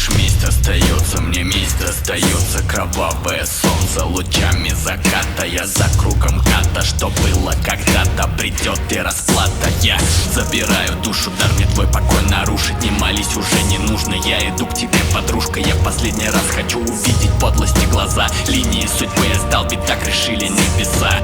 лишь месть остается, мне месть достается. Кровавое солнце лучами заката. Я за кругом ката, что было когда-то, придет и расплата. Я забираю душу, дар мне твой покой нарушить. Не молись, уже не нужно, я иду к тебе, подружка. Я последний раз хочу увидеть подлости глаза. Линии судьбы я сдал, ведь так решили небеса.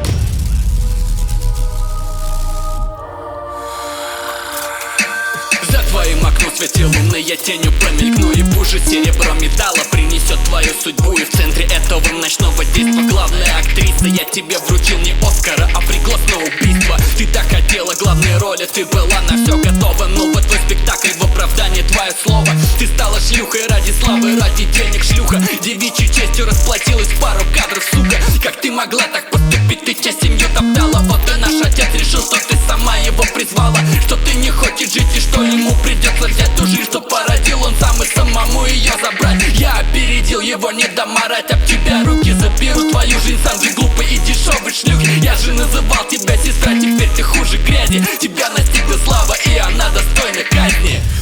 За твоим окном в свете луны я тенью промелькну, и пуще серебро металла принесет твою судьбу. И в центре этого ночного действа главная актриса. Я тебе вручил не Оскара, а приглас на убийство. Ты так хотела главной роли, ты была на все готова. Но вот твой спектакль в оправдание твое слово. Ты стала шлюхой ради славы, ради денег, шлюха. Девичьей честью расплатилась в пару кадров, сука. Как ты могла так поступить, ты честь семью топтала. Вот и наш отец решил, что ты сама его призвала, что ты не хочешь жить и что ему придется взять ту жизнь, что породил он сам, и самому ее забрать. Я опередил его, не дам орать об тебя. Руки заберу твою жизнь, сам же глупый и дешевый шлюх. Я же называл тебя сестра, теперь ты хуже грязи. Тебя настигла слава, и она достойна казни.